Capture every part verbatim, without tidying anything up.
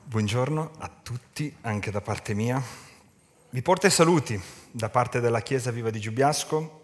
Buongiorno a tutti, anche da parte mia. Vi porto i saluti da parte della Chiesa Viva di Giubiasco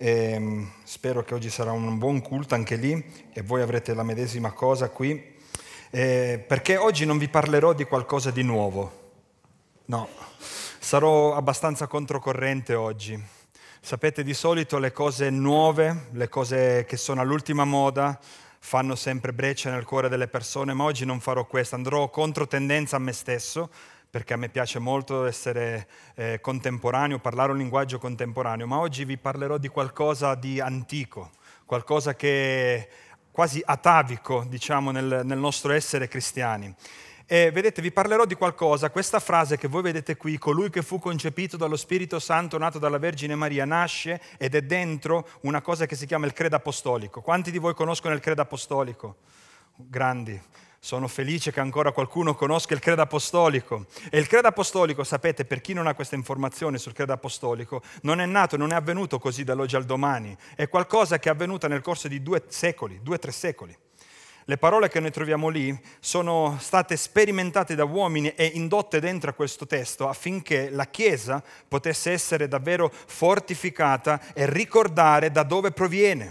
e spero che oggi sarà un buon culto anche lì e voi avrete la medesima cosa qui, eh, perché oggi non vi parlerò di qualcosa di nuovo. No, sarò abbastanza controcorrente oggi. Sapete, di solito le cose nuove, le cose che sono all'ultima moda, fanno sempre breccia nel cuore delle persone, ma oggi non farò questo, andrò contro tendenza a me stesso, perché a me piace molto essere eh, contemporaneo, parlare un linguaggio contemporaneo, ma oggi vi parlerò di qualcosa di antico, qualcosa che è quasi atavico, diciamo, nel, nel nostro essere cristiani. E vedete, vi parlerò di qualcosa, questa frase che voi vedete qui, colui che fu concepito dallo Spirito Santo, nato dalla Vergine Maria, nasce ed è dentro una cosa che si chiama il credo apostolico. Quanti di voi conoscono il credo apostolico? Grandi. Sono felice che ancora qualcuno conosca il credo apostolico. E il credo apostolico, sapete, per chi non ha questa informazione sul credo apostolico, non è nato, non è avvenuto così dall'oggi al domani. È qualcosa che è avvenuto nel corso di due secoli, due o tre secoli. Le parole che noi troviamo lì sono state sperimentate da uomini e indotte dentro a questo testo affinché la Chiesa potesse essere davvero fortificata e ricordare da dove proviene,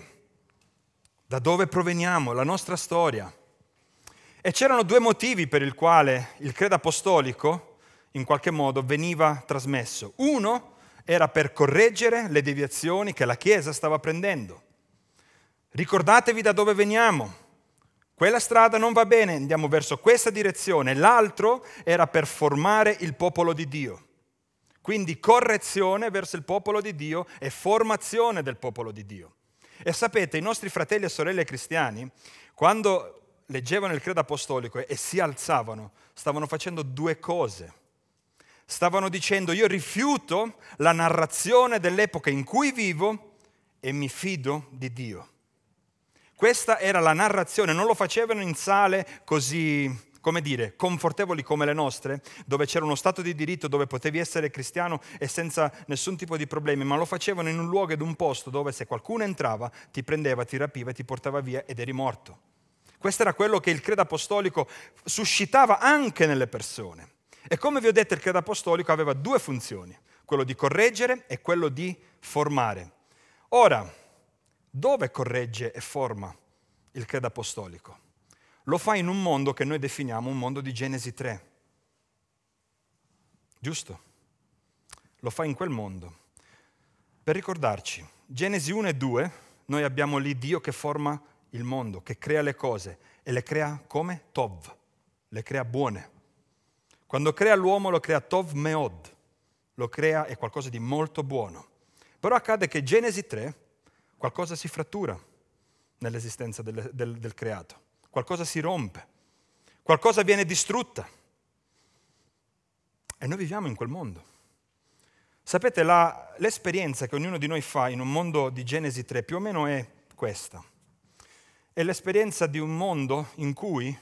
da dove proveniamo, la nostra storia. E c'erano due motivi per il quale il credo apostolico in qualche modo veniva trasmesso. Uno era per correggere le deviazioni che la Chiesa stava prendendo. Ricordatevi da dove veniamo. Quella strada non va bene, andiamo verso questa direzione. L'altro era per formare il popolo di Dio. Quindi correzione verso il popolo di Dio e formazione del popolo di Dio. E sapete, i nostri fratelli e sorelle cristiani, quando leggevano il credo apostolico e si alzavano, stavano facendo due cose. Stavano dicendo: io rifiuto la narrazione dell'epoca in cui vivo e mi fido di Dio. Questa era la narrazione, non lo facevano in sale così, come dire, confortevoli come le nostre, dove c'era uno stato di diritto, dove potevi essere cristiano e senza nessun tipo di problemi, ma lo facevano in un luogo ed un posto dove se qualcuno entrava, ti prendeva, ti rapiva e ti portava via ed eri morto. Questo era quello che il credo apostolico suscitava anche nelle persone. E come vi ho detto, il credo apostolico aveva due funzioni, quello di correggere e quello di formare. Ora, dove corregge e forma il credo apostolico? Lo fa in un mondo che noi definiamo un mondo di Genesi tre. Giusto? Lo fa in quel mondo. Per ricordarci, Genesi uno e due, noi abbiamo lì Dio che forma il mondo, che crea le cose e le crea come? Tov, le crea buone. Quando crea l'uomo lo crea Tov Meod, lo crea è qualcosa di molto buono. Però accade che Genesi tre qualcosa si frattura nell'esistenza del, del, del creato, qualcosa si rompe, qualcosa viene distrutta. E noi viviamo in quel mondo. Sapete, la, l'esperienza che ognuno di noi fa in un mondo di Genesi tre più o meno è questa. È l'esperienza di un mondo in cui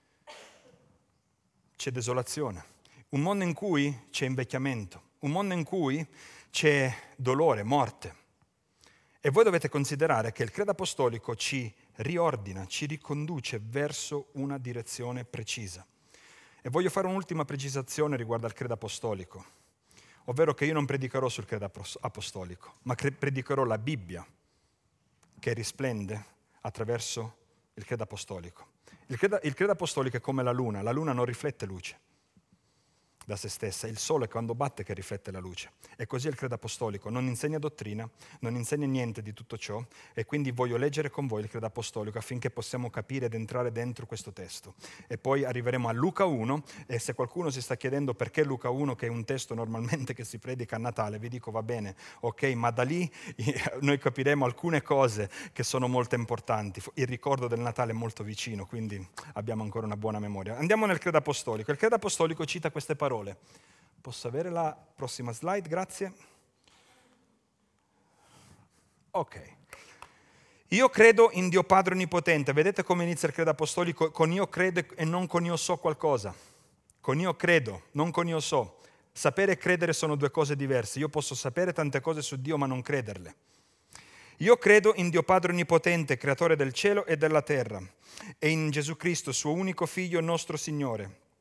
c'è desolazione, un mondo in cui c'è invecchiamento, un mondo in cui c'è dolore, morte. E voi dovete considerare che il credo apostolico ci riordina, ci riconduce verso una direzione precisa. E voglio fare un'ultima precisazione riguardo al credo apostolico, ovvero che io non predicherò sul credo apostolico, ma predicherò la Bibbia che risplende attraverso il credo apostolico. Il credo, il credo apostolico è come la luna, la luna non riflette luce da se stessa, è il sole quando batte che riflette la luce. E così è il credo apostolico, non insegna dottrina, non insegna niente di tutto ciò, e quindi voglio leggere con voi il credo apostolico affinché possiamo capire ed entrare dentro questo testo. E poi arriveremo a Luca uno, e se qualcuno si sta chiedendo perché Luca uno, che è un testo normalmente che si predica a Natale, vi dico va bene, ok, ma da lì noi capiremo alcune cose che sono molto importanti. Il ricordo del Natale è molto vicino, quindi abbiamo ancora una buona memoria. Andiamo nel credo apostolico. Il credo apostolico cita queste parole. Posso avere la prossima slide? Grazie. Ok. Io credo in Dio Padre Onnipotente. Vedete come inizia il credo apostolico? Con io credo e non con io so qualcosa. Con io credo, non con io so. Sapere e credere sono due cose diverse. Io posso sapere tante cose su Dio ma non crederle. Io credo in Dio Padre Onnipotente, creatore del cielo e della terra, e in Gesù Cristo, suo unico Figlio, nostro Signore,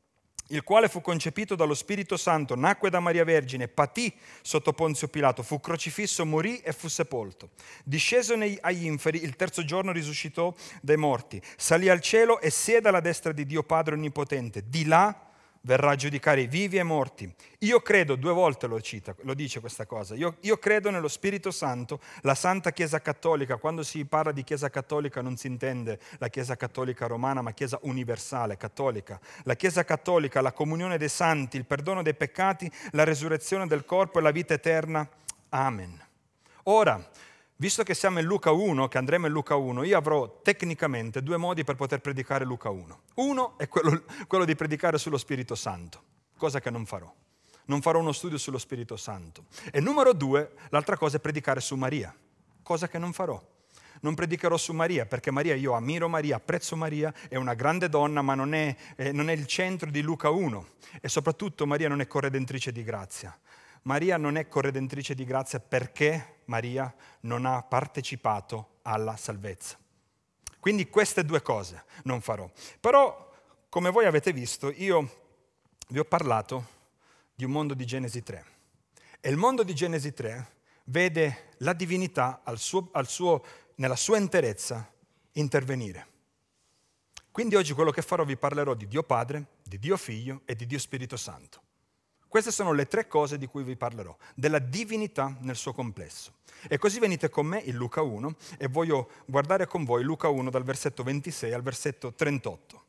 il quale fu concepito dallo Spirito Santo, nacque da Maria Vergine, patì sotto Ponzio Pilato, fu crocifisso, morì e fu sepolto. Disceso nei, agli inferi, il terzo giorno risuscitò dai morti, salì al cielo e siede alla destra di Dio Padre Onnipotente. Di là verrà a giudicare i vivi e i morti. Io credo, due volte lo cita, lo dice questa cosa, io, io credo nello Spirito Santo, la Santa Chiesa Cattolica. Quando si parla di Chiesa Cattolica non si intende la Chiesa Cattolica romana, ma Chiesa universale, cattolica. La Chiesa Cattolica, la comunione dei santi, il perdono dei peccati, la resurrezione del corpo e la vita eterna. Amen. Ora, visto che siamo in Luca uno, che andremo in Luca uno, io avrò tecnicamente due modi per poter predicare Luca uno. Uno è quello, quello di predicare sullo Spirito Santo, cosa che non farò. Non farò uno studio sullo Spirito Santo. E numero due, l'altra cosa è predicare su Maria, cosa che non farò. Non predicherò su Maria, perché Maria, io ammiro Maria, apprezzo Maria, è una grande donna, ma non è, eh, non è il centro di Luca uno. E soprattutto Maria non è corredentrice di grazia. Maria non è corredentrice di grazia perché Maria non ha partecipato alla salvezza. Quindi queste due cose non farò. Però, come voi avete visto, io vi ho parlato di un mondo di Genesi tre. E il mondo di Genesi tre vede la divinità al suo, al suo, nella sua interezza intervenire. Quindi oggi quello che farò vi parlerò di Dio Padre, di Dio Figlio e di Dio Spirito Santo. Queste sono le tre cose di cui vi parlerò, della divinità nel suo complesso. E così venite con me in Luca uno e voglio guardare con voi Luca uno dal versetto ventisei al versetto trentotto.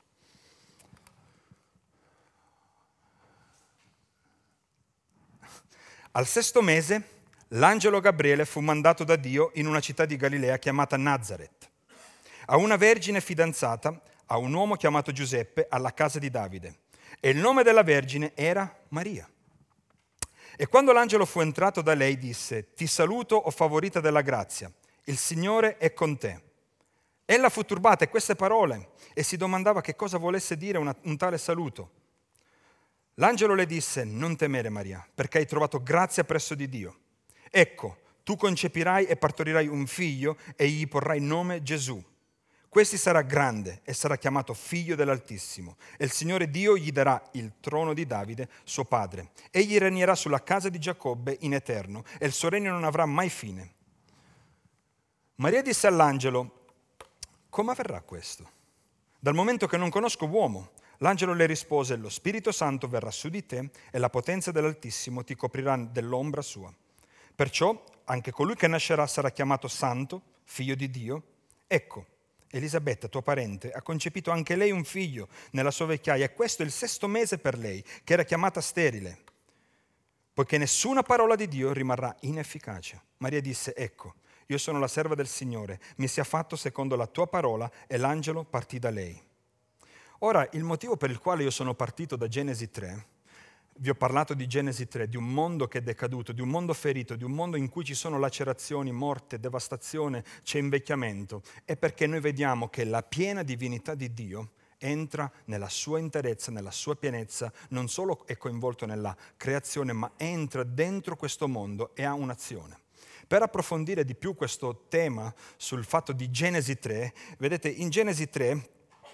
Al sesto mese, l'angelo Gabriele fu mandato da Dio in una città di Galilea chiamata Nazaret, a una vergine fidanzata a un uomo chiamato Giuseppe alla casa di Davide. E il nome della vergine era Maria. E quando l'angelo fu entrato da lei, disse: «Ti saluto, o favorita della grazia, il Signore è con te». Ella fu turbata a queste parole e si domandava che cosa volesse dire una, un tale saluto. L'angelo le disse: «Non temere, Maria, perché hai trovato grazia presso di Dio. Ecco, tu concepirai e partorirai un figlio e gli porrai nome Gesù. Questi sarà grande e sarà chiamato figlio dell'Altissimo, e il Signore Dio gli darà il trono di Davide, suo padre. Egli regnerà sulla casa di Giacobbe in eterno, e il suo regno non avrà mai fine». Maria disse all'angelo: «Come avverrà questo? Dal momento che non conosco uomo». L'angelo le rispose: «Lo Spirito Santo verrà su di te, e la potenza dell'Altissimo ti coprirà dell'ombra sua. Perciò anche colui che nascerà sarà chiamato Santo, figlio di Dio. Ecco, Elisabetta, tua parente, ha concepito anche lei un figlio nella sua vecchiaia, e questo è il sesto mese per lei, che era chiamata sterile, poiché nessuna parola di Dio rimarrà inefficace». Maria disse: «Ecco, io sono la serva del Signore, mi sia fatto secondo la tua parola», e l'angelo partì da lei. Ora, il motivo per il quale io sono partito da Genesi tre, vi ho parlato di Genesi tre, di un mondo che è decaduto, di un mondo ferito, di un mondo in cui ci sono lacerazioni, morte, devastazione, c'è invecchiamento, è perché noi vediamo che la piena divinità di Dio entra nella sua interezza, nella sua pienezza, non solo è coinvolto nella creazione, ma entra dentro questo mondo e ha un'azione. Per approfondire di più questo tema sul fatto di Genesi tre, vedete, in Genesi tre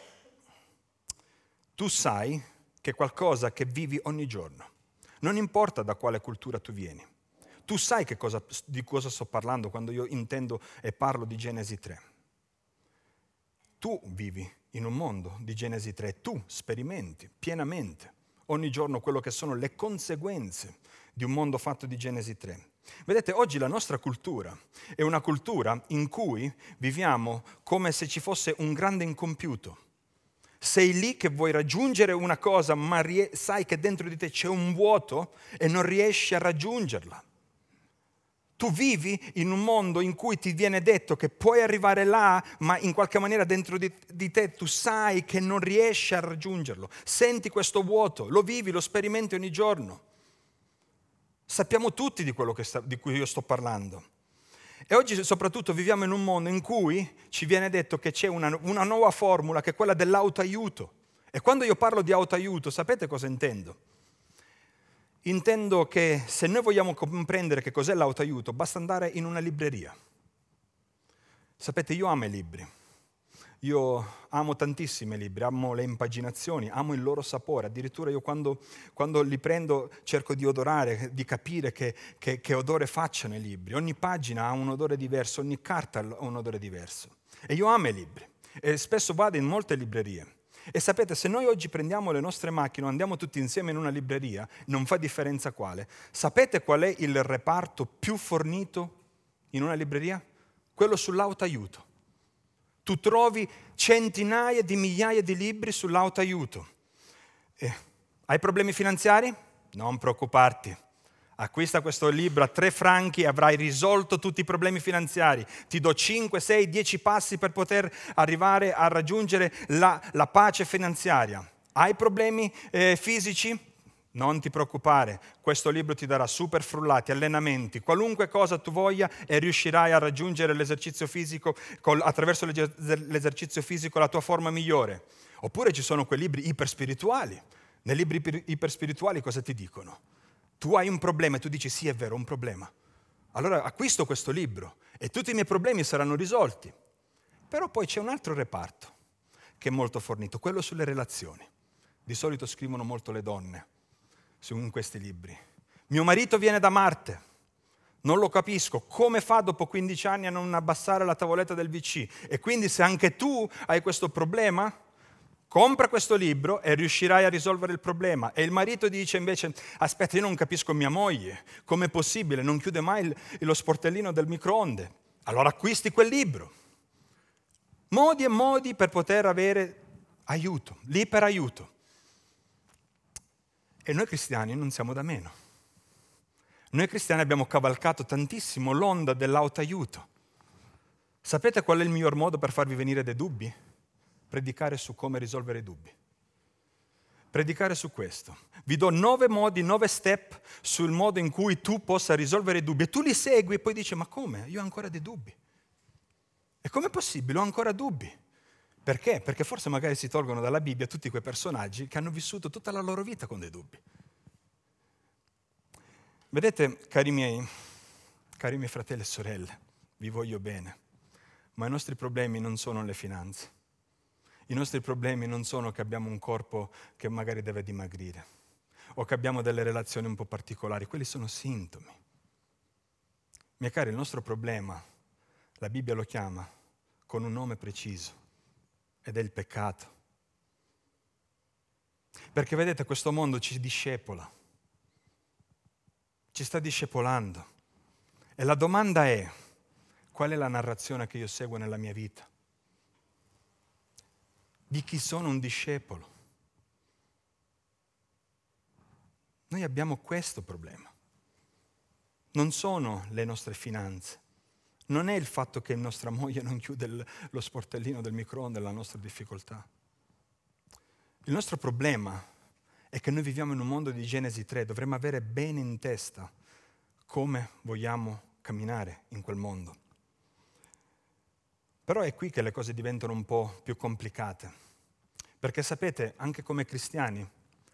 tu sai che è qualcosa che vivi ogni giorno. Non importa da quale cultura tu vieni. Tu sai che cosa, di cosa sto parlando quando io intendo e parlo di Genesi tre. Tu vivi in un mondo di Genesi tre, tu sperimenti pienamente ogni giorno quello che sono le conseguenze di un mondo fatto di Genesi tre. Vedete, oggi la nostra cultura è una cultura in cui viviamo come se ci fosse un grande incompiuto. Sei lì che vuoi raggiungere una cosa, ma rie- sai che dentro di te c'è un vuoto e non riesci a raggiungerla. Tu vivi in un mondo in cui ti viene detto che puoi arrivare là, ma in qualche maniera dentro di, di te tu sai che non riesci a raggiungerlo. Senti questo vuoto, lo vivi, lo sperimenti ogni giorno. Sappiamo tutti di quello che sta, di cui io sto parlando. E oggi soprattutto viviamo in un mondo in cui ci viene detto che c'è una, una nuova formula, che è quella dell'autoaiuto. E quando io parlo di autoaiuto, sapete cosa intendo? Intendo che se noi vogliamo comprendere che cos'è l'autoaiuto, basta andare in una libreria. Sapete, io amo i libri. Io amo tantissimi libri, amo le impaginazioni, amo il loro sapore. Addirittura io quando, quando li prendo cerco di odorare, di capire che, che, che odore facciano i libri. Ogni pagina ha un odore diverso, ogni carta ha un odore diverso. E io amo i libri e spesso vado in molte librerie. E sapete, se noi oggi prendiamo le nostre macchine o andiamo tutti insieme in una libreria, non fa differenza quale. Sapete qual è il reparto più fornito in una libreria? Quello sull'autoaiuto. Tu trovi centinaia di migliaia di libri sull'autoaiuto. Eh, hai problemi finanziari? Non preoccuparti. Acquista questo libro a tre franchi e avrai risolto tutti i problemi finanziari. Ti do cinque, sei, dieci passi per poter arrivare a raggiungere la, la pace finanziaria. Hai problemi eh, fisici? Non ti preoccupare, questo libro ti darà super frullati, allenamenti, qualunque cosa tu voglia e riuscirai a raggiungere l'esercizio fisico, attraverso l'esercizio fisico la tua forma migliore. Oppure ci sono quei libri iperspirituali. Nei libri iperspirituali cosa ti dicono? Tu hai un problema e tu dici sì, è vero, un problema. Allora acquisto questo libro e tutti i miei problemi saranno risolti. Però poi c'è un altro reparto che è molto fornito, quello sulle relazioni. Di solito scrivono molto le donne in questi libri. Mio marito viene da Marte, non lo capisco, come fa dopo quindici anni a non abbassare la tavoletta del V C? E quindi se anche tu hai questo problema, compra questo libro e riuscirai a risolvere il problema. E il marito dice invece, aspetta, io non capisco mia moglie, com'è possibile? Non chiude mai il, lo sportellino del microonde. Allora acquisti quel libro. Modi e modi per poter avere aiuto, l'iperaiuto. E noi cristiani non siamo da meno. Noi cristiani abbiamo cavalcato tantissimo l'onda dell'autoaiuto. Sapete qual è il miglior modo per farvi venire dei dubbi? Predicare su come risolvere i dubbi. Predicare su questo. Vi do nove modi, nove step sul modo in cui tu possa risolvere i dubbi. E tu li segui e poi dici, ma come? Io ho ancora dei dubbi. E com'è possibile? Ho ancora dubbi. Perché? Perché forse magari si tolgono dalla Bibbia tutti quei personaggi che hanno vissuto tutta la loro vita con dei dubbi. Vedete, cari miei, cari miei fratelli e sorelle, vi voglio bene, ma i nostri problemi non sono le finanze. I nostri problemi non sono che abbiamo un corpo che magari deve dimagrire o che abbiamo delle relazioni un po' particolari, quelli sono sintomi. Miei cari, il nostro problema, la Bibbia lo chiama con un nome preciso, ed è il peccato. Perché vedete, questo mondo ci discepola, ci sta discepolando. E la domanda è, qual è la narrazione che io seguo nella mia vita? Di chi sono un discepolo? Noi abbiamo questo problema. Non sono le nostre finanze. Non è il fatto che nostra moglie non chiude il, lo sportellino del microonde la nostra difficoltà. Il nostro problema è che noi viviamo in un mondo di Genesi tre, dovremmo avere bene in testa come vogliamo camminare in quel mondo. Però è qui che le cose diventano un po' più complicate, perché sapete, anche come cristiani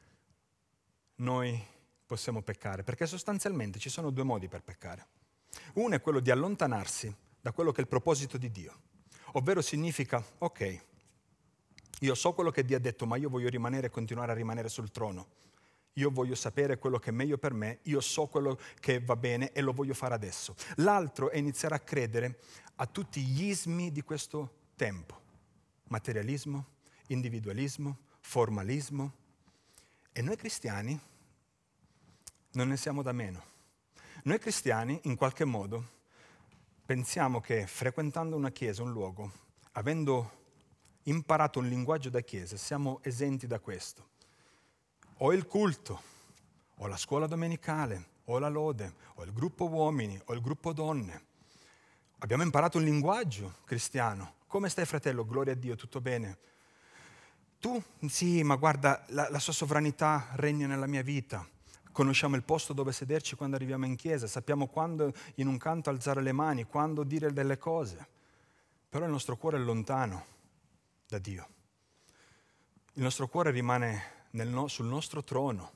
noi possiamo peccare, perché sostanzialmente ci sono due modi per peccare. Uno è quello di allontanarsi da quello che è il proposito di Dio, ovvero significa, ok, io so quello che Dio ha detto, ma io voglio rimanere e continuare a rimanere sul trono. Io voglio sapere quello che è meglio per me, io so quello che va bene e lo voglio fare adesso. L'altro è iniziare a credere a tutti gli ismi di questo tempo. Materialismo, individualismo, formalismo. E noi cristiani non ne siamo da meno. Noi cristiani, in qualche modo, pensiamo che frequentando una chiesa, un luogo, avendo imparato un linguaggio da chiesa, siamo esenti da questo. O il culto, o la scuola domenicale, o la lode, o il gruppo uomini, o il gruppo donne. Abbiamo imparato un linguaggio cristiano. Come stai, fratello? Gloria a Dio, tutto bene? Tu? Sì, ma guarda, la, la sua sovranità regna nella mia vita. Conosciamo il posto dove sederci quando arriviamo in chiesa, sappiamo quando in un canto alzare le mani, quando dire delle cose. Però il nostro cuore è lontano da Dio. Il nostro cuore rimane nel no, sul nostro trono.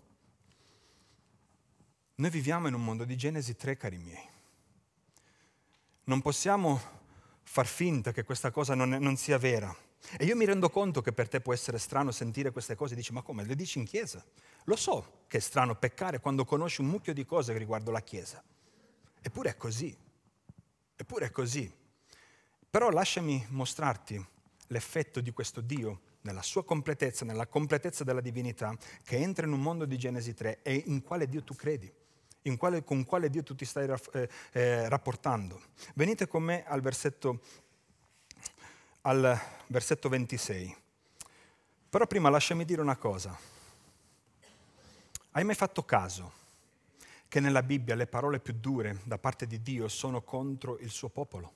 Noi viviamo in un mondo di Genesi tre, cari miei. Non possiamo far finta che questa cosa non, è, non sia vera. E io mi rendo conto che per te può essere strano sentire queste cose, dici ma come, le dici in chiesa? Lo so che è strano peccare quando conosci un mucchio di cose riguardo la chiesa. Eppure è così, eppure è così. Però lasciami mostrarti l'effetto di questo Dio nella sua completezza, nella completezza della divinità, che entra in un mondo di Genesi tre e in quale Dio tu credi, in quale, con quale Dio tu ti stai eh, eh, rapportando. Venite con me al versetto, al versetto ventisei. Però prima lasciami dire una cosa. Hai mai fatto caso che nella Bibbia le parole più dure da parte di Dio sono contro il suo popolo?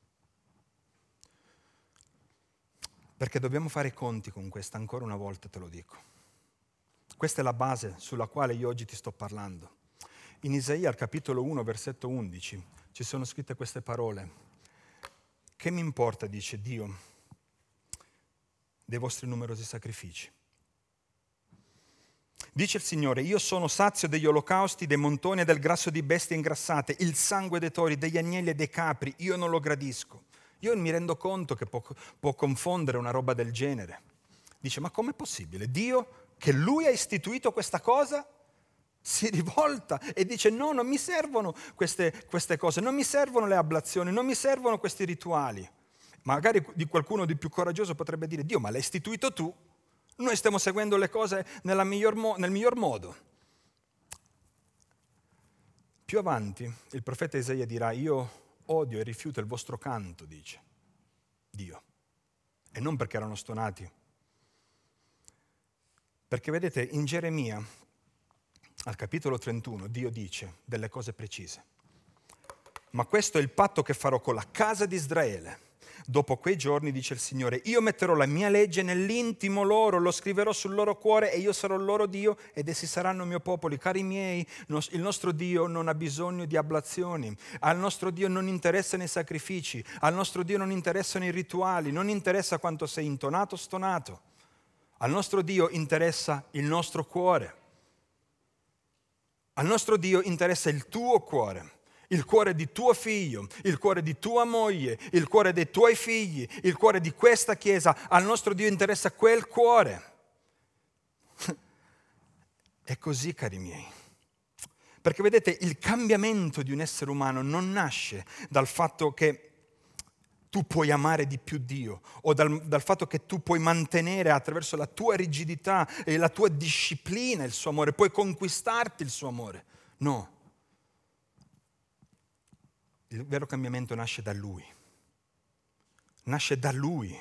Perché dobbiamo fare i conti con questa, ancora una volta te lo dico. Questa è la base sulla quale io oggi ti sto parlando. In Isaia, al capitolo uno, versetto undici, ci sono scritte queste parole. Che mi importa, dice Dio, dei vostri numerosi sacrifici? Dice il Signore, io sono sazio degli olocausti, dei montoni e del grasso di bestie ingrassate, il sangue dei tori, degli agnelli e dei capri, io non lo gradisco. Io mi rendo conto che può, può confondere una roba del genere. Dice, ma com'è possibile? Dio, che Lui ha istituito questa cosa, si rivolta e dice, no, non mi servono queste, queste cose, non mi servono le ablazioni, non mi servono questi rituali. Magari di qualcuno di più coraggioso potrebbe dire, Dio, ma l'hai istituito tu? Noi stiamo seguendo le cose nella miglior mo- nel miglior modo. Più avanti, il profeta Isaia dirà, io odio e rifiuto il vostro canto, dice Dio. E non perché erano stonati. Perché vedete, in Geremia, al capitolo trentuno, Dio dice delle cose precise. Ma questo è il patto che farò con la casa di Israele. Dopo quei giorni, dice il Signore, io metterò la mia legge nell'intimo loro, lo scriverò sul loro cuore e io sarò il loro Dio ed essi saranno mio popolo. Cari miei, il nostro Dio non ha bisogno di ablazioni, al nostro Dio non interessano i sacrifici, al nostro Dio non interessano i rituali, non interessa quanto sei intonato o stonato. Al nostro Dio interessa il nostro cuore. Al nostro Dio interessa il tuo cuore. Il cuore di tuo figlio, il cuore di tua moglie, il cuore dei tuoi figli, il cuore di questa chiesa. Al nostro Dio interessa quel cuore. È così, cari miei. Perché vedete, il cambiamento di un essere umano non nasce dal fatto che tu puoi amare di più Dio o dal, dal fatto che tu puoi mantenere attraverso la tua rigidità e la tua disciplina il suo amore, puoi conquistarti il suo amore. No. Il vero cambiamento nasce da Lui. Nasce da Lui.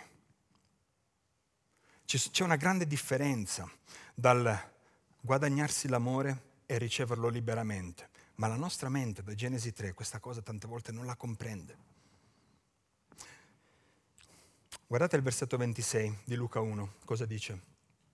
C'è una grande differenza dal guadagnarsi l'amore e riceverlo liberamente. Ma la nostra mente, da Genesi tre, questa cosa tante volte non la comprende. Guardate il versetto ventisei di Luca uno, cosa dice?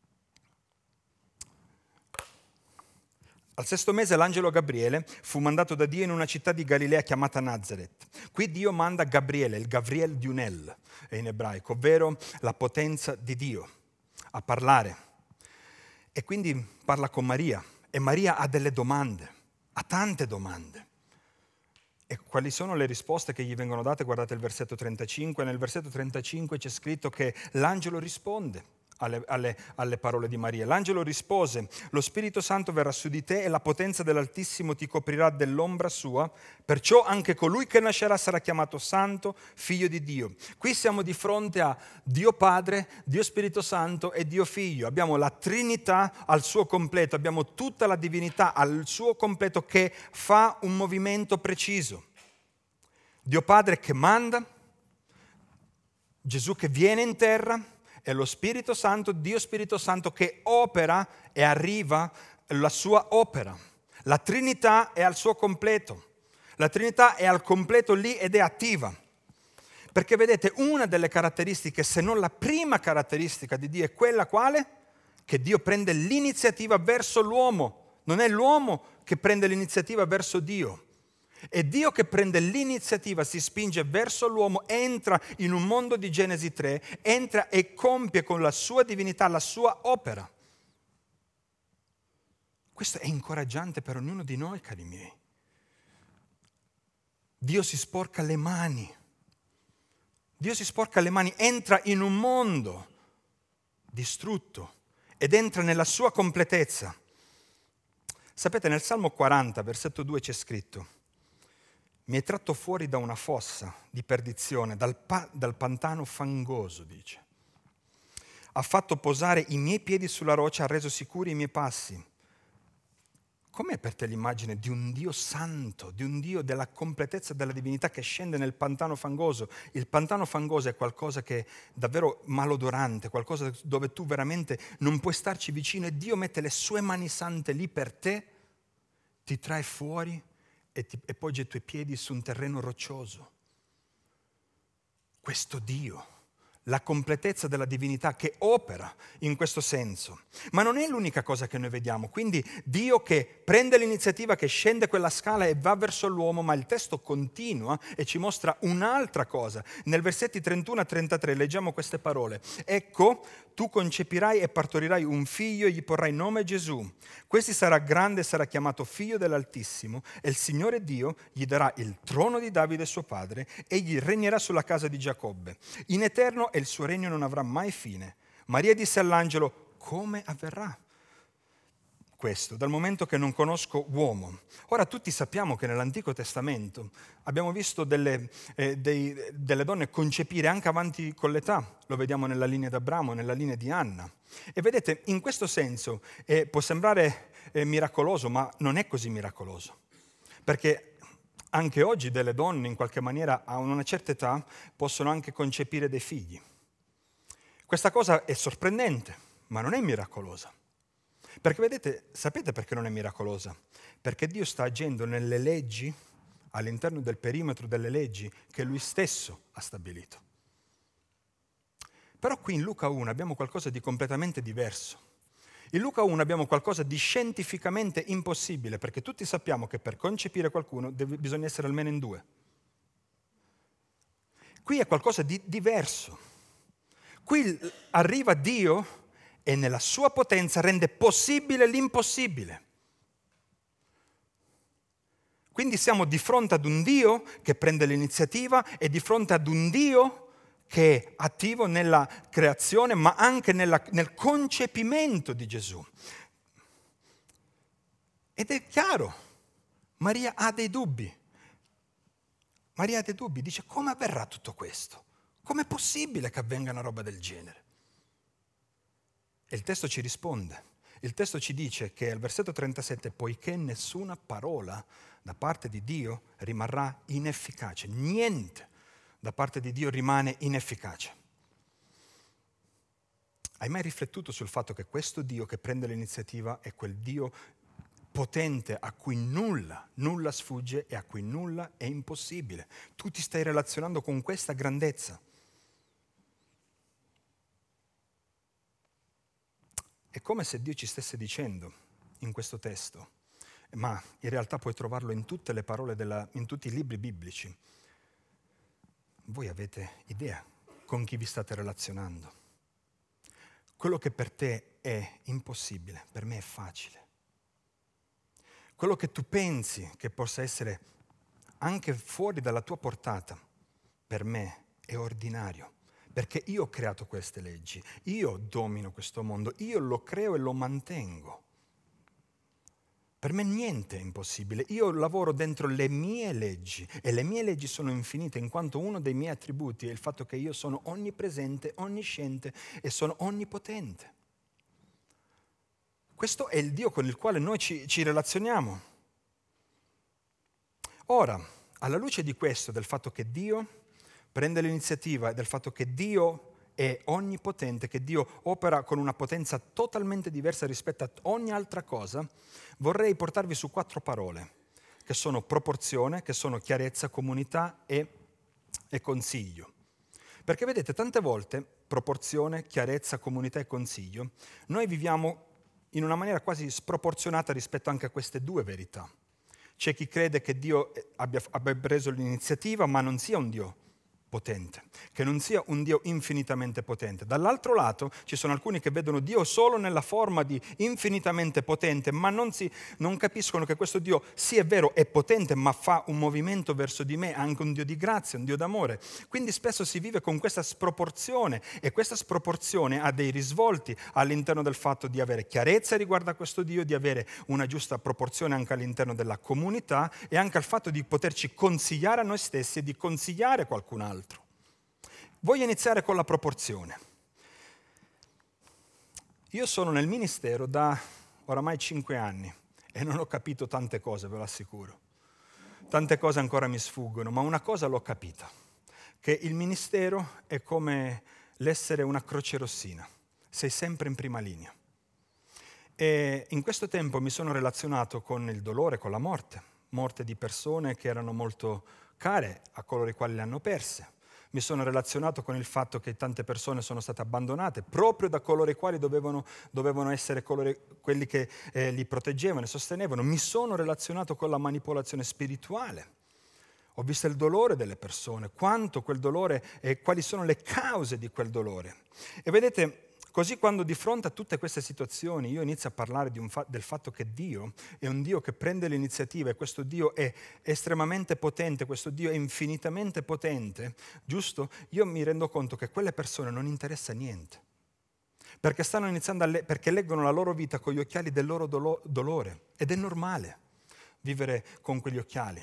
Al sesto mese l'angelo Gabriele fu mandato da Dio in una città di Galilea chiamata Nazaret. Qui Dio manda Gabriele, il Gavriel di Unel, è in ebraico, ovvero la potenza di Dio, a parlare. E quindi parla con Maria. E Maria ha delle domande, ha tante domande. E quali sono le risposte che gli vengono date? Guardate il versetto trentacinque. Nel versetto trentacinque c'è scritto che l'angelo risponde alle, alle, alle parole di Maria. L'angelo rispose, lo Spirito Santo verrà su di te e la potenza dell'Altissimo ti coprirà dell'ombra sua, perciò anche colui che nascerà sarà chiamato Santo, Figlio di Dio. Qui siamo di fronte a Dio Padre, Dio Spirito Santo e Dio Figlio. Abbiamo la Trinità al suo completo, abbiamo tutta la divinità al suo completo che fa un movimento preciso. Dio Padre che manda, Gesù che viene in terra, è lo Spirito Santo, Dio Spirito Santo che opera e arriva la sua opera. La Trinità è al suo completo. La Trinità è al completo lì ed è attiva. Perché vedete, una delle caratteristiche, se non la prima caratteristica di Dio è quella quale? Che Dio prende l'iniziativa verso l'uomo. Non è l'uomo che prende l'iniziativa verso Dio. È Dio che prende l'iniziativa, si spinge verso l'uomo, entra in un mondo di Genesi tre, entra e compie con la sua divinità la sua opera. Questo è incoraggiante per ognuno di noi, cari miei. Dio si sporca le mani Dio si sporca le mani, entra in un mondo distrutto ed entra nella sua completezza. Sapete, nel Salmo quaranta, versetto due c'è scritto: mi hai tratto fuori da una fossa di perdizione, dal, pa- dal pantano fangoso, dice. Ha fatto posare i miei piedi sulla roccia, ha reso sicuri i miei passi. Com'è per te l'immagine di un Dio santo, di un Dio della completezza della divinità che scende nel pantano fangoso? Il pantano fangoso è qualcosa che è davvero malodorante, qualcosa dove tu veramente non puoi starci vicino, e Dio mette le sue mani sante lì per te, ti trae fuori e, ti, e poggia i tuoi piedi su un terreno roccioso. Questo Dio, la completezza della divinità che opera in questo senso. Ma non è l'unica cosa che noi vediamo. Quindi Dio che prende l'iniziativa, che scende quella scala e va verso l'uomo, ma il testo continua e ci mostra un'altra cosa. Nel versetti trentuno a trentatré leggiamo queste parole: ecco, tu concepirai e partorirai un figlio e gli porrai nome Gesù. Questi sarà grande e sarà chiamato figlio dell'Altissimo, e il Signore Dio gli darà il trono di Davide suo padre, egli regnerà sulla casa di Giacobbe in eterno, e il suo regno non avrà mai fine. Maria disse all'angelo: come avverrà questo, dal momento che non conosco uomo? Ora, tutti sappiamo che nell'Antico Testamento abbiamo visto delle, eh, dei, delle donne concepire anche avanti con l'età. Lo vediamo nella linea di Abramo, nella linea di Anna. E vedete, in questo senso eh, può sembrare eh, miracoloso, ma non è così miracoloso. Perché anche oggi delle donne, in qualche maniera, a una certa età, possono anche concepire dei figli. Questa cosa è sorprendente, ma non è miracolosa. Perché vedete, sapete perché non è miracolosa? Perché Dio sta agendo nelle leggi, all'interno del perimetro delle leggi che Lui stesso ha stabilito. Però qui in Luca uno abbiamo qualcosa di completamente diverso. In Luca uno abbiamo qualcosa di scientificamente impossibile, perché tutti sappiamo che per concepire qualcuno deve, bisogna essere almeno in due. Qui è qualcosa di diverso. Qui arriva Dio e nella sua potenza rende possibile l'impossibile. Quindi siamo di fronte ad un Dio che prende l'iniziativa e di fronte ad un Dio che è attivo nella creazione, ma anche nella, nel concepimento di Gesù. Ed è chiaro, Maria ha dei dubbi. Maria ha dei dubbi, dice: come avverrà tutto questo? Com'è possibile che avvenga una roba del genere? E il testo ci risponde. Il testo ci dice che al versetto trentasette: poiché nessuna parola da parte di Dio rimarrà inefficace. Niente da parte di Dio rimane inefficace. Hai mai riflettuto sul fatto che questo Dio che prende l'iniziativa è quel Dio potente a cui nulla, nulla sfugge e a cui nulla è impossibile? Tu ti stai relazionando con questa grandezza. È come se Dio ci stesse dicendo in questo testo, ma in realtà puoi trovarlo in tutte le parole, della, in tutti i libri biblici. Voi avete idea con chi vi state relazionando? Quello che per te è impossibile, per me è facile. Quello che tu pensi che possa essere anche fuori dalla tua portata, per me è ordinario. Perché io ho creato queste leggi, io domino questo mondo, io lo creo e lo mantengo. Per me niente è impossibile, io lavoro dentro le mie leggi e le mie leggi sono infinite, in quanto uno dei miei attributi è il fatto che io sono onnipresente, onnisciente e sono onnipotente. Questo è il Dio con il quale noi ci, ci relazioniamo. Ora, alla luce di questo, del fatto che Dio prende l'iniziativa, del fatto che Dio è onnipotente, che Dio opera con una potenza totalmente diversa rispetto a ogni altra cosa, vorrei portarvi su quattro parole, che sono proporzione, che sono chiarezza, comunità e, e consiglio. Perché vedete, tante volte, proporzione, chiarezza, comunità e consiglio, noi viviamo in una maniera quasi sproporzionata rispetto anche a queste due verità. C'è chi crede che Dio abbia, abbia preso l'iniziativa, ma non sia un Dio potente, che non sia un Dio infinitamente potente. Dall'altro lato ci sono alcuni che vedono Dio solo nella forma di infinitamente potente, ma non, si, non capiscono che questo Dio sì è vero, è potente, ma fa un movimento verso di me, anche un Dio di grazia, un Dio d'amore. Quindi spesso si vive con questa sproporzione e questa sproporzione ha dei risvolti all'interno del fatto di avere chiarezza riguardo a questo Dio, di avere una giusta proporzione anche all'interno della comunità e anche al fatto di poterci consigliare a noi stessi e di consigliare qualcun altro. Voglio iniziare con la proporzione. Io sono nel ministero da oramai cinque anni e non ho capito tante cose, ve lo assicuro. Tante cose ancora mi sfuggono, ma una cosa l'ho capita, che il ministero è come l'essere una croce rossina, sei sempre in prima linea. E in questo tempo mi sono relazionato con il dolore, con la morte, morte di persone che erano molto care a coloro i quali le hanno perse. Mi sono relazionato con il fatto che tante persone sono state abbandonate proprio da coloro i quali dovevano, dovevano essere coloro, quelli che eh, li proteggevano e sostenevano. Mi sono relazionato con la manipolazione spirituale. Ho visto il dolore delle persone, quanto quel dolore e quali sono le cause di quel dolore. E vedete, così quando di fronte a tutte queste situazioni io inizio a parlare di un fa- del fatto che Dio è un Dio che prende l'iniziativa e questo Dio è estremamente potente, questo Dio è infinitamente potente, giusto? Io mi rendo conto che a quelle persone non interessa niente, perché stanno iniziando a le- perché leggono la loro vita con gli occhiali del loro dolo- dolore ed è normale vivere con quegli occhiali.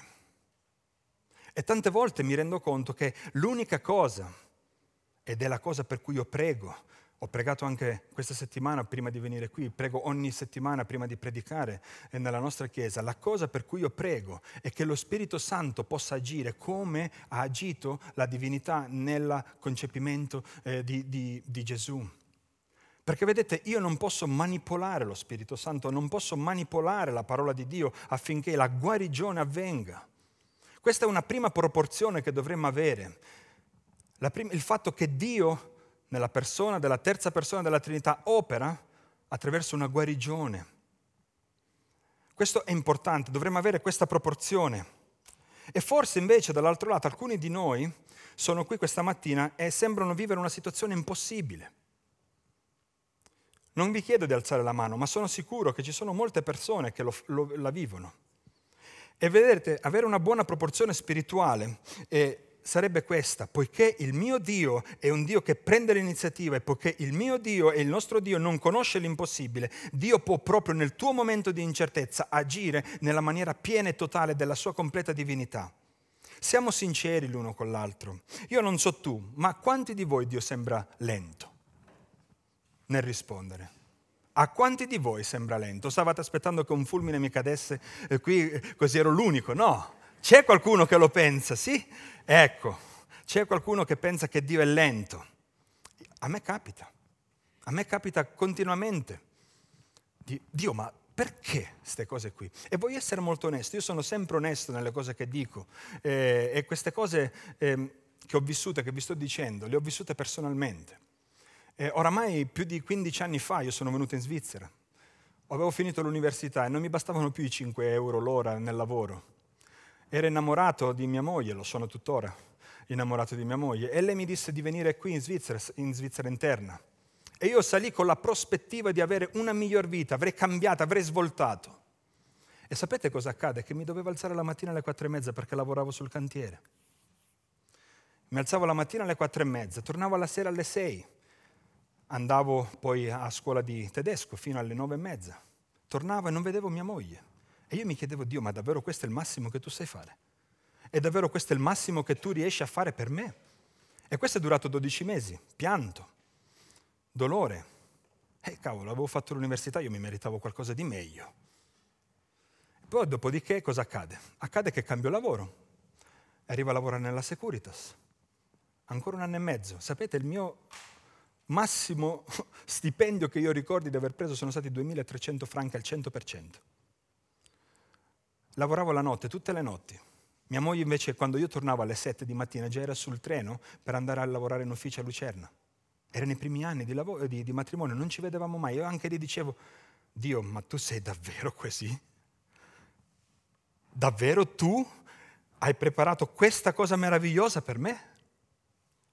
E tante volte mi rendo conto che l'unica cosa, ed è la cosa per cui io prego, ho pregato anche questa settimana prima di venire qui, prego ogni settimana prima di predicare nella nostra chiesa. La cosa per cui io prego è che lo Spirito Santo possa agire come ha agito la divinità nel concepimento eh, di, di, di Gesù. Perché vedete, io non posso manipolare lo Spirito Santo, non posso manipolare la parola di Dio affinché la guarigione avvenga. Questa è una prima proporzione che dovremmo avere. La prim- il fatto che Dio nella persona della terza persona della Trinità opera attraverso una guarigione. Questo è importante, dovremmo avere questa proporzione. E forse invece dall'altro lato alcuni di noi sono qui questa mattina e sembrano vivere una situazione impossibile. Non vi chiedo di alzare la mano, ma sono sicuro che ci sono molte persone che lo, lo, la vivono. E vedete, avere una buona proporzione spirituale è sarebbe questa: poiché il mio Dio è un Dio che prende l'iniziativa e poiché il mio Dio e il nostro Dio non conosce l'impossibile, Dio può proprio nel tuo momento di incertezza agire nella maniera piena e totale della sua completa divinità. Siamo sinceri l'uno con l'altro. Io non so tu, ma quanti di voi Dio sembra lento nel rispondere? A quanti di voi sembra lento? Stavate aspettando che un fulmine mi cadesse eh, qui, eh, così ero l'unico? No, c'è qualcuno che lo pensa, sì? Ecco, c'è qualcuno che pensa che Dio è lento. A me capita, a me capita continuamente. Dio, ma perché queste cose qui? E voglio essere molto onesto, io sono sempre onesto nelle cose che dico eh, e queste cose eh, che ho vissuto, che vi sto dicendo, le ho vissute personalmente. Eh, oramai più di quindici anni fa io sono venuto in Svizzera, avevo finito l'università e non mi bastavano più i cinque euro l'ora nel lavoro. Ero innamorato di mia moglie, lo sono tuttora, innamorato di mia moglie, e lei mi disse di venire qui in Svizzera, in Svizzera interna. E io salì con la prospettiva di avere una miglior vita, avrei cambiato, avrei svoltato. E sapete cosa accade? Che mi dovevo alzare la mattina alle quattro e mezza perché lavoravo sul cantiere. Mi alzavo la mattina alle quattro e mezza, tornavo alla sera alle sei. Andavo poi a scuola di tedesco fino alle nove e mezza. Tornavo e non vedevo mia moglie. E io mi chiedevo, Dio, ma davvero questo è il massimo che tu sai fare? E davvero questo è il massimo che tu riesci a fare per me? E questo è durato dodici mesi, pianto, dolore. E cavolo, avevo fatto l'università, io mi meritavo qualcosa di meglio. Poi dopodiché cosa accade? Accade che cambio lavoro. Arrivo a lavorare nella Securitas. Ancora un anno e mezzo. Sapete, il mio massimo stipendio che io ricordi di aver preso sono stati duemilatrecento franchi al cento per cento. Lavoravo la notte, tutte le notti. Mia moglie invece, quando io tornavo alle sette di mattina, già era sul treno per andare a lavorare in ufficio a Lucerna. Era nei primi anni di, lavoro, di, di matrimonio, non ci vedevamo mai. Io anche lì dicevo, Dio, ma tu sei davvero così? Davvero tu hai preparato questa cosa meravigliosa per me?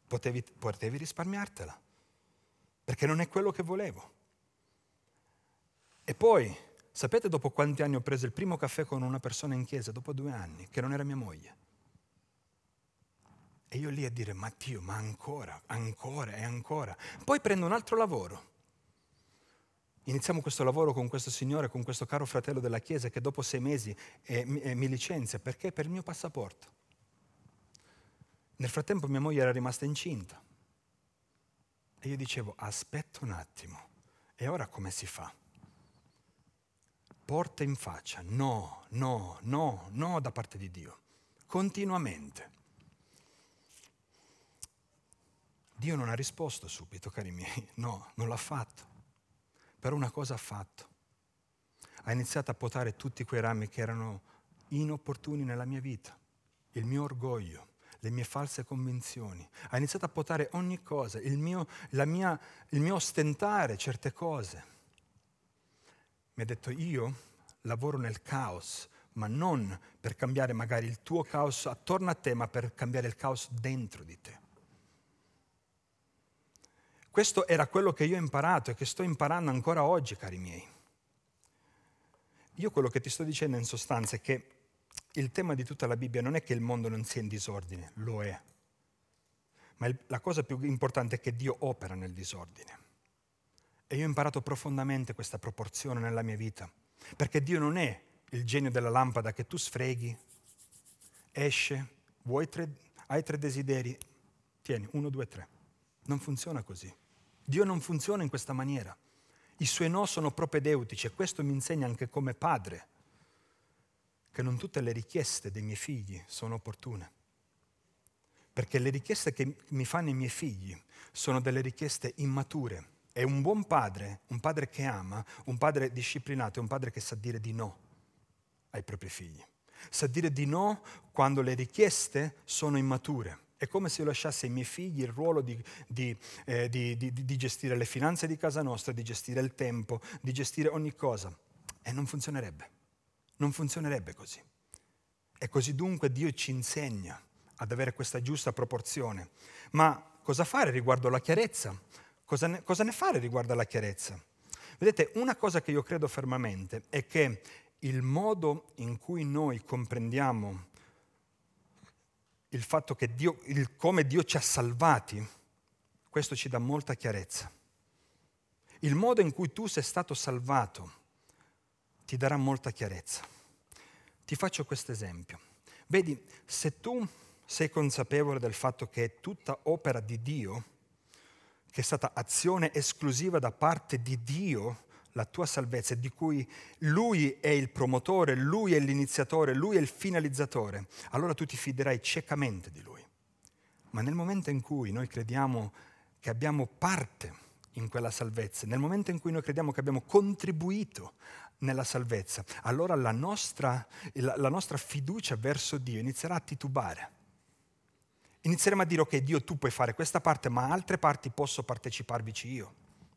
Potevi, potevi risparmiartela, perché non è quello che volevo. E poi, sapete dopo quanti anni ho preso il primo caffè con una persona in chiesa? Dopo due anni, che non era mia moglie. E io lì a dire, ma Dio, ma ancora, ancora e ancora. Poi prendo un altro lavoro. Iniziamo questo lavoro con questo signore, con questo caro fratello della chiesa che dopo sei mesi eh, mi, eh, mi licenzia. Perché? Per il mio passaporto. Nel frattempo mia moglie era rimasta incinta. E io dicevo, aspetta un attimo, e ora come si fa? Porta in faccia, no, no, no, no da parte di Dio, continuamente. Dio non ha risposto subito, cari miei, no, non l'ha fatto. Però una cosa ha fatto. Ha iniziato a potare tutti quei rami che erano inopportuni nella mia vita, il mio orgoglio, le mie false convinzioni. Ha iniziato a potare ogni cosa, il mio, la mia, il mio ostentare certe cose. Mi ha detto, io lavoro nel caos, ma non per cambiare magari il tuo caos attorno a te, ma per cambiare il caos dentro di te. Questo era quello che io ho imparato e che sto imparando ancora oggi, cari miei. Io quello che ti sto dicendo in sostanza è che il tema di tutta la Bibbia non è che il mondo non sia in disordine, lo è. Ma il, la cosa più importante è che Dio opera nel disordine. E io ho imparato profondamente questa proporzione nella mia vita. Perché Dio non è il genio della lampada che tu sfreghi, esce, vuoi tre, hai tre desideri, tieni, uno, due, tre. Non funziona così. Dio non funziona in questa maniera. I suoi no sono propedeutici e questo mi insegna anche come padre che non tutte le richieste dei miei figli sono opportune. Perché le richieste che mi fanno i miei figli sono delle richieste immature. E un buon padre, un padre che ama, un padre disciplinato, è un padre che sa dire di no ai propri figli. Sa dire di no quando le richieste sono immature. È come se io lasciassi ai miei figli il ruolo di, di, eh, di, di, di gestire le finanze di casa nostra, di gestire il tempo, di gestire ogni cosa. E non funzionerebbe. Non funzionerebbe così. E così dunque Dio ci insegna ad avere questa giusta proporzione. Ma cosa fare riguardo alla chiarezza? Cosa ne, cosa ne fare riguardo alla chiarezza? Vedete, una cosa che io credo fermamente è che il modo in cui noi comprendiamo il fatto che Dio, il, come Dio ci ha salvati, questo ci dà molta chiarezza. Il modo in cui tu sei stato salvato ti darà molta chiarezza. Ti faccio questo esempio. Vedi, se tu sei consapevole del fatto che è tutta opera di Dio, che è stata azione esclusiva da parte di Dio, la tua salvezza, di cui Lui è il promotore, Lui è l'iniziatore, Lui è il finalizzatore, allora tu ti fiderai ciecamente di Lui. Ma nel momento in cui noi crediamo che abbiamo parte in quella salvezza, nel momento in cui noi crediamo che abbiamo contribuito nella salvezza, allora la nostra, la, la nostra fiducia verso Dio inizierà a titubare. Inizieremo a dire, ok, Dio, tu puoi fare questa parte, ma altre parti posso parteciparvici io.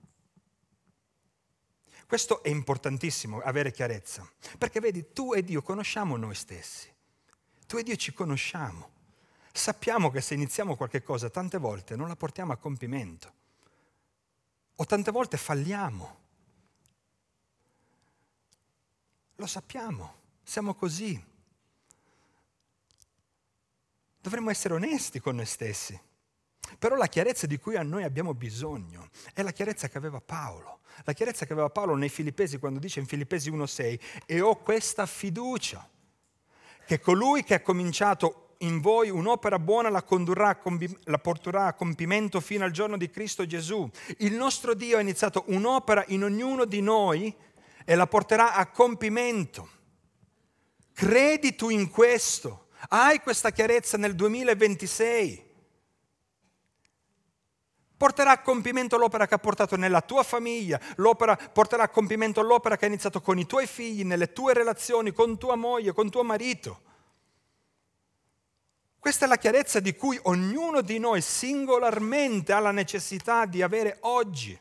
Questo è importantissimo, avere chiarezza. Perché vedi, tu e Dio conosciamo noi stessi. Tu e Dio ci conosciamo. Sappiamo che se iniziamo qualche cosa, tante volte non la portiamo a compimento. O tante volte falliamo. Lo sappiamo, siamo così. Dovremmo essere onesti con noi stessi. Però la chiarezza di cui a noi abbiamo bisogno è la chiarezza che aveva Paolo. La chiarezza che aveva Paolo nei Filippesi quando dice in Filippesi uno sei e ho questa fiducia che colui che ha cominciato in voi un'opera buona la condurrà, a compi- la porterà a compimento fino al giorno di Cristo Gesù. Il nostro Dio ha iniziato un'opera in ognuno di noi e la porterà a compimento. Credi tu in questo? Hai questa chiarezza nel duemilaventisei? Porterà a compimento l'opera che ha portato nella tua famiglia, l'opera, porterà a compimento l'opera che ha iniziato con i tuoi figli, nelle tue relazioni, con tua moglie, con tuo marito. Questa è la chiarezza di cui ognuno di noi singolarmente ha la necessità di avere oggi.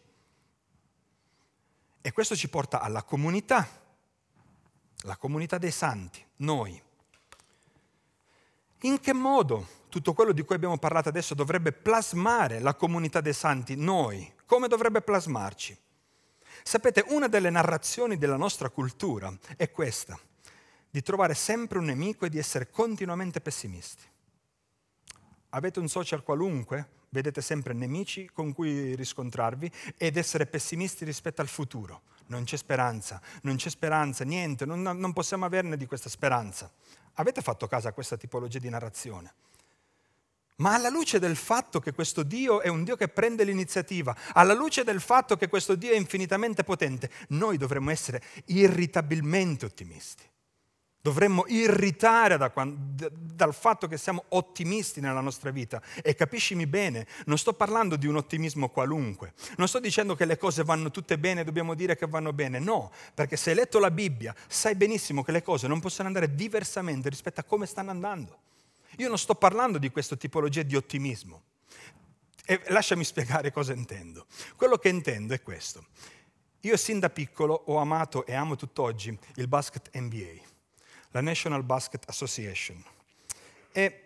E questo ci porta alla comunità, la comunità dei santi, noi. In che modo tutto quello di cui abbiamo parlato adesso dovrebbe plasmare la comunità dei santi, noi? Come dovrebbe plasmarci? Sapete, una delle narrazioni della nostra cultura è questa, di trovare sempre un nemico e di essere continuamente pessimisti. Avete un social qualunque, vedete sempre nemici con cui riscontrarvi ed essere pessimisti rispetto al futuro. Non c'è speranza, non c'è speranza, niente, non, non possiamo averne di questa speranza. Avete fatto caso a questa tipologia di narrazione? Ma alla luce del fatto che questo Dio è un Dio che prende l'iniziativa, alla luce del fatto che questo Dio è infinitamente potente, noi dovremmo essere irritabilmente ottimisti. Dovremmo irritare da quando, dal fatto che siamo ottimisti nella nostra vita. E capiscimi bene, non sto parlando di un ottimismo qualunque. Non sto dicendo che le cose vanno tutte bene, dobbiamo dire che vanno bene. No, perché se hai letto la Bibbia, sai benissimo che le cose non possono andare diversamente rispetto a come stanno andando. Io non sto parlando di questa tipologia di ottimismo. E lasciami spiegare cosa intendo. Quello che intendo è questo. Io sin da piccolo ho amato e amo tutt'oggi il basket N B A. La National Basket Association. E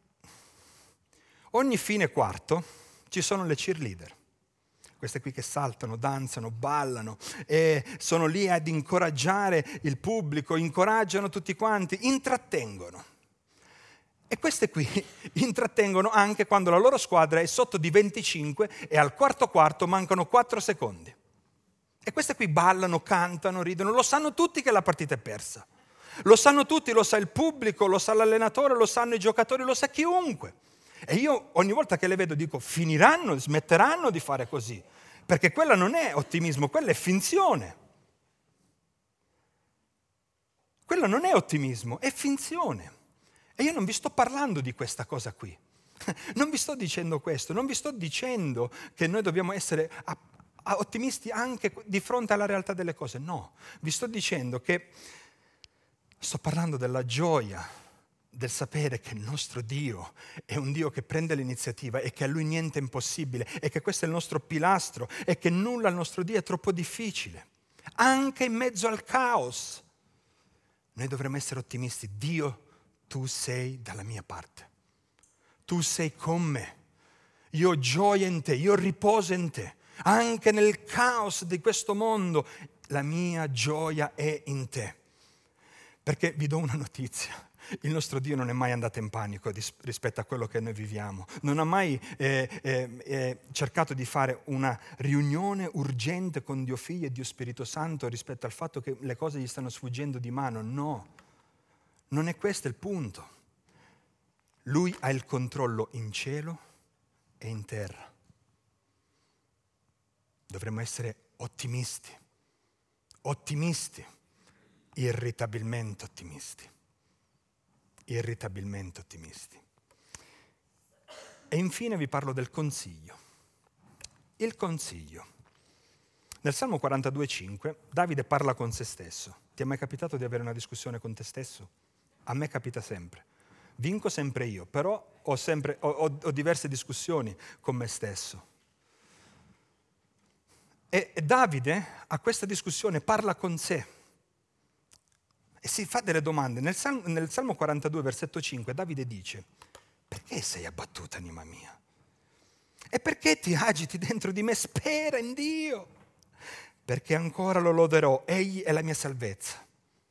ogni fine quarto ci sono le cheerleader, queste qui che saltano, danzano, ballano e sono lì ad incoraggiare il pubblico, incoraggiano tutti quanti, intrattengono. E queste qui intrattengono anche quando la loro squadra è sotto di venticinque e al quarto quarto mancano quattro secondi. E queste qui ballano, cantano, ridono, lo sanno tutti che la partita è persa. Lo sanno tutti, lo sa il pubblico, lo sa l'allenatore, lo sanno i giocatori, lo sa chiunque. E io ogni volta che le vedo dico, finiranno, smetteranno di fare così. Perché quella non è ottimismo, quella è finzione. Quella non è ottimismo, è finzione. E io non vi sto parlando di questa cosa qui. Non vi sto dicendo questo, non vi sto dicendo che noi dobbiamo essere a, a ottimisti anche di fronte alla realtà delle cose. No, vi sto dicendo che sto parlando della gioia, del sapere che il nostro Dio è un Dio che prende l'iniziativa e che a Lui niente è impossibile e che questo è il nostro pilastro e che nulla al nostro Dio è troppo difficile. Anche in mezzo al caos, noi dovremmo essere ottimisti. Dio, tu sei dalla mia parte. Tu sei con me. Io ho gioia in te, io ho riposo in te. Anche nel caos di questo mondo, la mia gioia è in te. Perché vi do una notizia, il nostro Dio non è mai andato in panico rispetto a quello che noi viviamo, non ha mai eh, eh, eh, cercato di fare una riunione urgente con Dio Figlio e Dio Spirito Santo rispetto al fatto che le cose gli stanno sfuggendo di mano, no, non è questo il punto. Lui ha il controllo in cielo e in terra. Dovremmo essere ottimisti, ottimisti. Irritabilmente ottimisti, irritabilmente ottimisti. E infine vi parlo del consiglio. Il consiglio. Nel Salmo quarantadue cinque Davide parla con se stesso. Ti è mai capitato di avere una discussione con te stesso? A me capita sempre. Vinco sempre io, però ho, sempre, ho, ho, ho diverse discussioni con me stesso. E, e Davide a questa discussione parla con sé. E si fa delle domande. Nel Salmo, nel Salmo quarantadue, versetto cinque, Davide dice: perché sei abbattuta, anima mia? E perché ti agiti dentro di me? Spera in Dio, perché ancora lo loderò, Egli è la mia salvezza.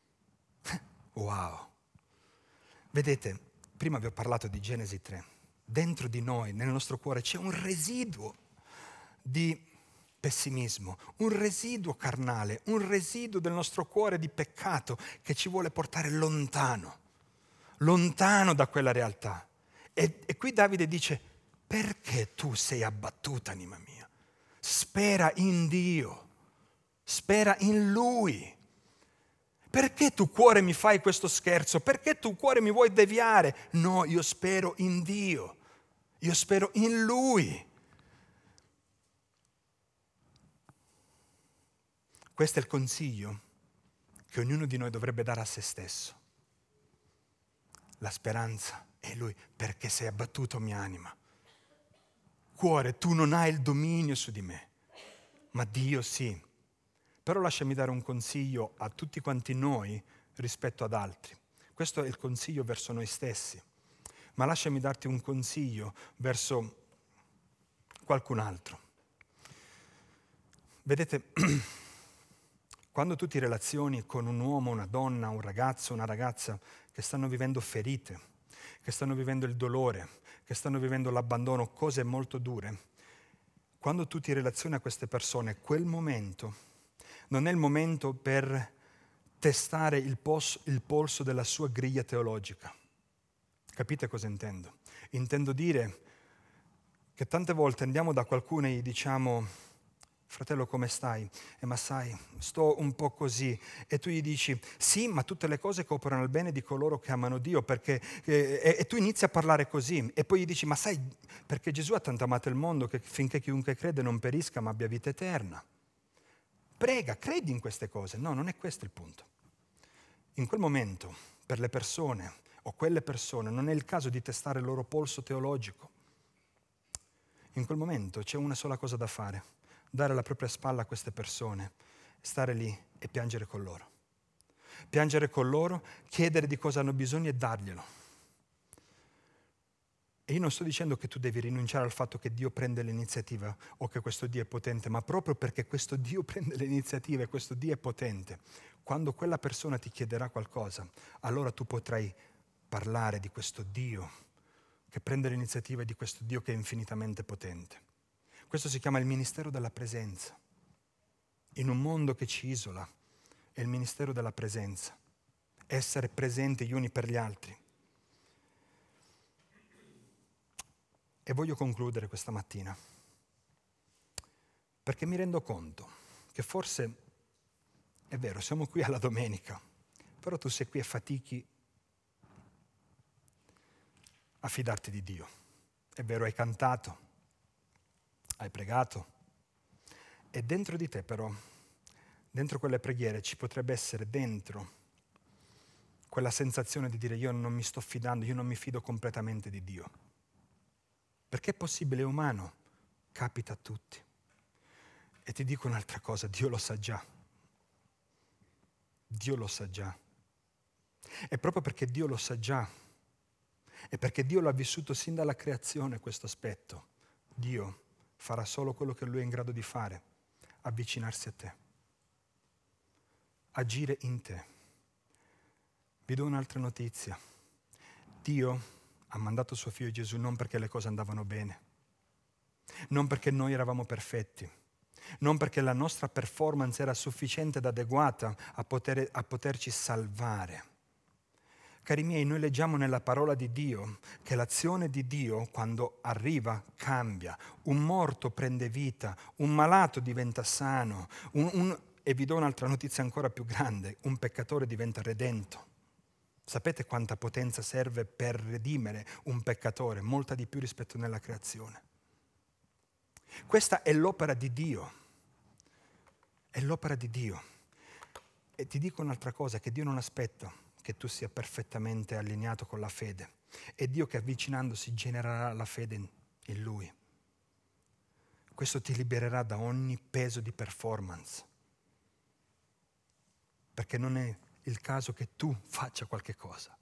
Wow! Vedete, prima vi ho parlato di Genesi tre. Dentro di noi, nel nostro cuore, c'è un residuo di pessimismo, un residuo carnale, un residuo del nostro cuore di peccato che ci vuole portare lontano, lontano da quella realtà. E, e qui Davide dice: perché tu sei abbattuta, anima mia? Spera in Dio, spera in Lui. Perché tu cuore mi fai questo scherzo? Perché tu cuore mi vuoi deviare? No, io spero in Dio, io spero in Lui. Questo è il consiglio che ognuno di noi dovrebbe dare a se stesso. La speranza è Lui. Perché sei abbattuto, mia anima? Cuore, tu non hai il dominio su di me, ma Dio sì. Però lasciami dare un consiglio a tutti quanti noi rispetto ad altri. Questo è il consiglio verso noi stessi. ma lasciami darti un consiglio verso qualcun altro. Vedete, quando tu ti relazioni con un uomo, una donna, un ragazzo, una ragazza che stanno vivendo ferite, che stanno vivendo il dolore, che stanno vivendo l'abbandono, cose molto dure, quando tu ti relazioni a queste persone, quel momento non è il momento per testare il, pos- il polso della sua griglia teologica. Capite cosa intendo? Intendo dire che tante volte andiamo da qualcuno e gli diciamo: fratello, come stai? Eh, ma sai, sto un po' così. E tu gli dici: sì, ma tutte le cose cooperano al bene di coloro che amano Dio, perché eh, e, e tu inizi a parlare così. E poi gli dici: ma sai, perché Gesù ha tanto amato il mondo che finché chiunque crede non perisca ma abbia vita eterna. Prega, credi in queste cose. No, non è questo il punto. In quel momento, per le persone o quelle persone, non è il caso di testare il loro polso teologico. In quel momento c'è una sola cosa da fare: dare la propria spalla a queste persone, stare lì e piangere con loro. Piangere con loro, chiedere di cosa hanno bisogno e darglielo. E io non sto dicendo che tu devi rinunciare al fatto che Dio prende l'iniziativa o che questo Dio è potente, ma proprio perché questo Dio prende l'iniziativa e questo Dio è potente, quando quella persona ti chiederà qualcosa, allora tu potrai parlare di questo Dio che prende l'iniziativa e di questo Dio che è infinitamente potente. Questo si chiama il ministero della presenza. In un mondo che ci isola, è il ministero della presenza. Essere presenti gli uni per gli altri. E voglio concludere questa mattina, perché mi rendo conto che forse, è vero, siamo qui alla domenica, però tu sei qui e fatichi a fidarti di Dio. È vero, hai cantato, hai pregato, e dentro di te però, dentro quelle preghiere ci potrebbe essere dentro quella sensazione di dire: io non mi sto fidando, io non mi fido completamente di Dio. Perché è possibile, è umano, capita a tutti. E ti dico un'altra cosa: Dio lo sa già. Dio lo sa già. E proprio perché Dio lo sa già, e perché Dio lo ha vissuto sin dalla creazione questo aspetto, Dio farà solo quello che Lui è in grado di fare: avvicinarsi a te, agire in te. Vi do un'altra notizia: Dio ha mandato suo figlio Gesù non perché le cose andavano bene, non perché noi eravamo perfetti, non perché la nostra performance era sufficiente ed adeguata a, poter, a poterci salvare. Cari miei, noi leggiamo nella parola di Dio che l'azione di Dio, quando arriva, cambia. Un morto prende vita, un malato diventa sano, un, un, e vi do un'altra notizia ancora più grande: un peccatore diventa redento. Sapete quanta potenza serve per redimere un peccatore? Molta di più rispetto nella creazione. Questa è l'opera di Dio. È l'opera di Dio. E ti dico un'altra cosa: che Dio non aspetta che tu sia perfettamente allineato con la fede. È Dio che, avvicinandosi, genererà la fede in, in Lui. Questo ti libererà da ogni peso di performance. Perché non è il caso che tu faccia qualche cosa.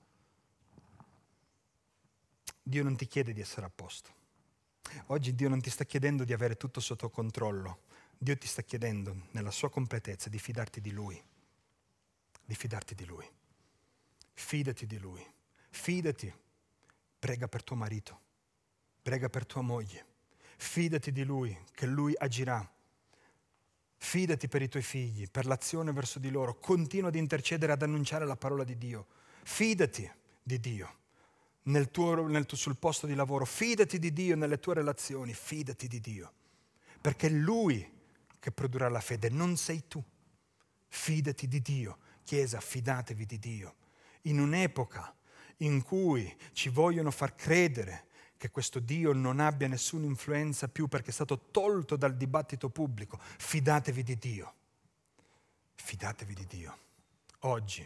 Dio non ti chiede di essere a posto. Oggi Dio non ti sta chiedendo di avere tutto sotto controllo. Dio ti sta chiedendo, nella sua completezza, di fidarti di Lui. Di fidarti di Lui. Fidati di Lui. Fidati. Prega per tuo marito. Prega per tua moglie. Fidati di Lui, che Lui agirà. Fidati per i tuoi figli, per l'azione verso di loro. Continua ad intercedere, ad annunciare la parola di Dio. Fidati di Dio nel tuo, nel tuo, sul posto di lavoro. Fidati di Dio nelle tue relazioni. Fidati di Dio. Perché è Lui che produrrà la fede, non sei tu. Fidati di Dio. Chiesa, fidatevi di Dio. In un'epoca in cui ci vogliono far credere che questo Dio non abbia nessuna influenza più perché è stato tolto dal dibattito pubblico, fidatevi di Dio. Fidatevi di Dio. Oggi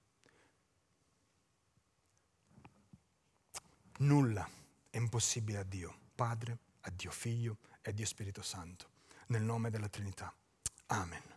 nulla è impossibile a Dio Padre, a Dio Figlio e a Dio Spirito Santo. Nel nome della Trinità. Amen.